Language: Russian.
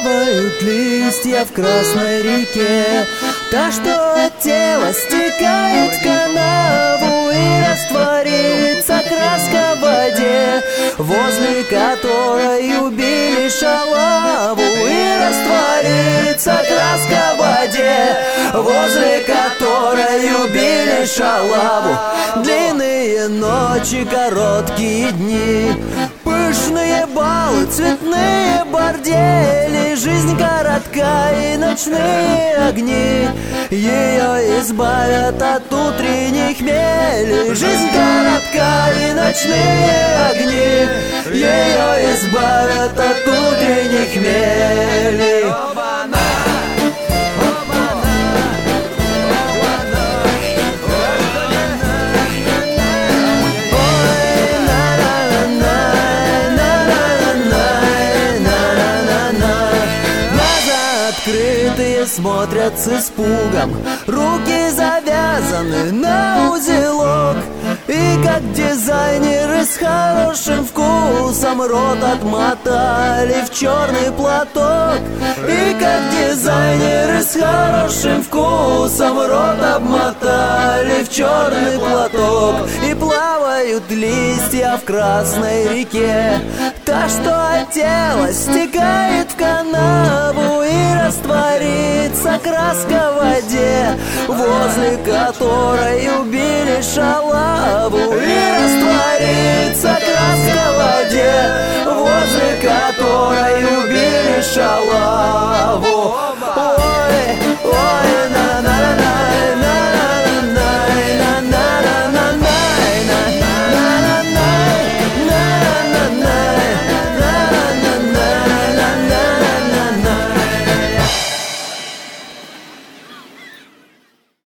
плавают листья в красной реке. Та, что от тела стекает в канаву и растворится краска в воде, возле которой убили шалаву. И растворится краска в воде, возле которой убили шалаву. Длинные ночи, короткие дни, пышные балы, цветные бордели. Жизнь коротка и ночные огни ее избавят от утренних хмелей. Жизнь коротка и ночные огни ее избавят от утренних хмелей. Открытые смотрят с испугом, руки завязаны на узелок. И как дизайнеры с хорошим вкусом рот отмотали в черный платок. И как дизайнеры с хорошим вкусом рот обмотали в черный платок. И плавают листья в красной реке, та, что от тела стекает в канаву и растворится краска в воде, возле которой убили шалаву. И растворится краска в воде, возле которой убили шалаву.